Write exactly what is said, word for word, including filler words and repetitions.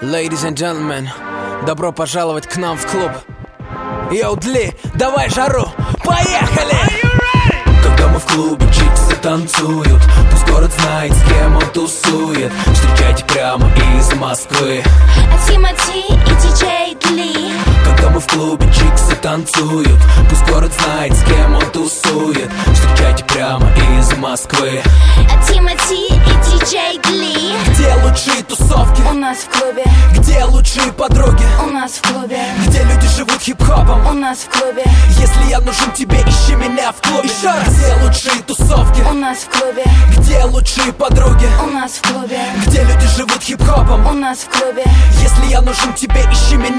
Ladies and gentlemen, добро пожаловать к нам в клуб. Йоу, Дли, давай жару, поехали! Когда мы в клубе, чиксы танцуют, пусть город знает, с кем он тусует. Встречайте прямо из Москвы Тимати и диджей Дли. Когда мы в клубе, чиксы танцуют, пусть город знает, с кем он тусует. Встречайте прямо из Москвы Тимати и диджей Дли. Где лучшие тусовки? У нас в клубе. Где лучшие подруги? У нас в клубе. Где люди живут хип-хопом? У нас в клубе. Если я нужен тебе, ищи меня в клубе. Еще раз. Где лучшие тусовки? У нас в клубе. Где лучшие подруги? У нас в клубе. Где люди живут хип-хопом? У нас в клубе. Если я нужен тебе, ищи меня